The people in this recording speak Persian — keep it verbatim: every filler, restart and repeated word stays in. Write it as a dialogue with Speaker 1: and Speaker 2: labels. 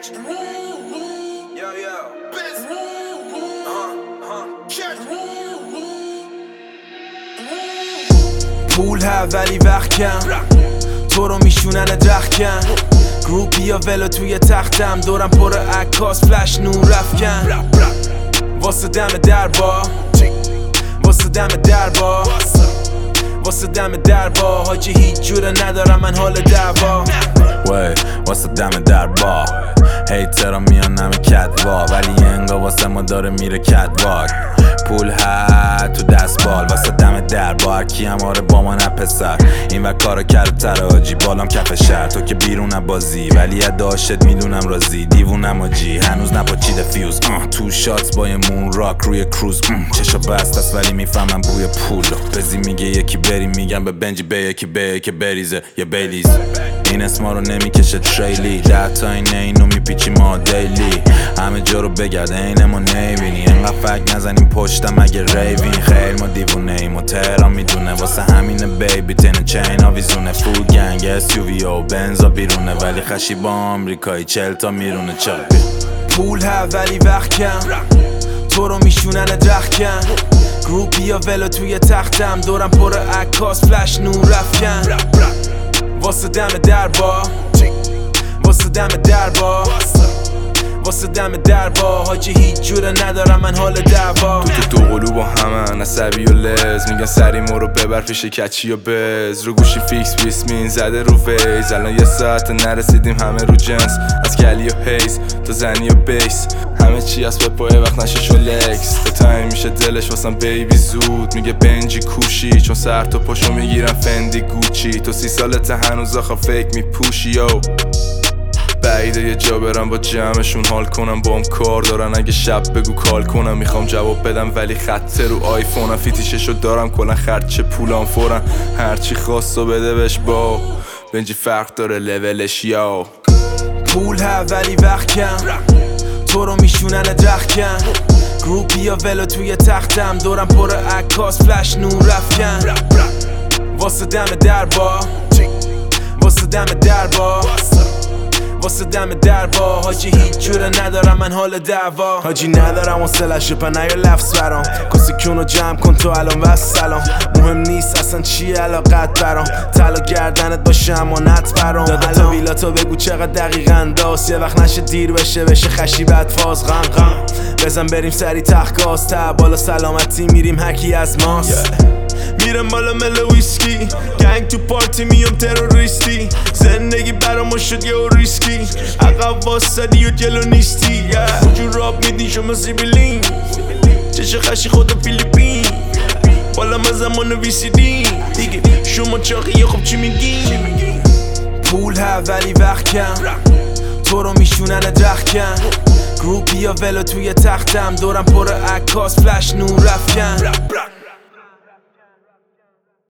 Speaker 1: Yo, yo. پول ها ولی وقت کم تو رو میشونن درخکن گروپی یا ولو توی تختم دورم پر عکاس فلش نور رفکن واسه دم دربا واسه دم دربا واسه دم دربا حاجی هیچ جوره ندارم من حال دعوا
Speaker 2: وی واسه دم دربا هیترا میان نمی کدوا ولی انگا واسه ما داره میره کدواک پول ها تو دست بال واسه دم دربا هرکی هم آره با ما نپسر این و کارو کرد تر آجی بالام کف شهر تو که بیرون بازی ولی داشت میدونم رازی دیوونم آجی هنوز نپاچیده فیوز تو شات با یه مون راک روی کروز چشا بست است ولی میفهمم بوی پولو بزی میگه یکی بری میگم به بنجی به یکی به یکی بریزه یه بیلیز این اسما رو نمیکشه تریلی ده تا اینه اینو میپیچی ما دیلی همه جا رو بگرده اینه ما نیبینی انقدر فک نزنیم پشتم اگه ریوین خیل ما دیوونه ایم و تهران میدونه واسه همینه بیبی تنه چین آویزونه فول گنگ اسیووی و بنزا بیرونه ولی خشی با آمریکایی چل تا میرونه چل
Speaker 1: پول ها ولی وقت کم تو رو میشونن درخکن گروپی یا ولو توی تختم دورم پر عکاس فلش نور رفکن واسه دم دربا واسه دم دربا واسه دم دربا حاجی هیچ جوره ندارم من حال دعوا
Speaker 3: تو تو دو قلو با همن عصبی و لز میگن سری ما رو ببر پیش کچی و بز رو گوشی فیکس بیسمین زده رو ویز الان یه ساعت نرسیدیم همه رو جنس از کلی و هیز تا زنی و بیس همه چی از به پای وقت نشه شو لکس تا تایم میشه دلش واسم بیبی زود میگه بنجی کوشی چون سر تو پاشو میگیرم فندی گوچی تو سی سالت هنوز آخه فیک میپوشی یو بعیده یه جا برم با جمعشون حال کنم با هم کار دارن اگه شب بگو کال کنم میخوام جواب بدم ولی خط رو آیفونم فیتیششو دارم کلا خرچه پولام فورن هرچی خواستو بده بهش با بنجی فرق داره لولش یا
Speaker 1: پول ها ولی وقت کم تو رو میشونن درخکن گروپی یا ولو توی تختم دورم پر عکاس فلش نور رفکن واسه دم دربا واسه دم دربا واسه دم دربا حاجی هیچ جوره ندارم من حال دعوا حاجی ندارم واسلش رو پنه یا لفظ برام کسی کونو جمع کن تو الان و سلام مهم نیست اصلا چیه علاقت برام تلا گردنت باشه امانت برام داده تا ویلاتو بگو چقدر دقیقا داست یه وقت نشه دیر بشه بشه خشی بعد فاز غم غم بزن بریم سری تخت تا بالا سلامتی میریم هرکی از ماست yeah. میرم بالا مل ویسکی گنگ تو پارتی میام تروریستی زندگی برام شد یه ریسکی عقب واسدی و جلو نیستی کجور راب میدین شما سیبیلین چشه خشی خود فیلیپین بالا من زمان ویسیدین دیگه شما چاقیه خب چی میگین پول ها ولی وقت کم تو رو میشونن درخکن گروپی یا ولو توی تختم دورم پر عکاس فلش نور رفکن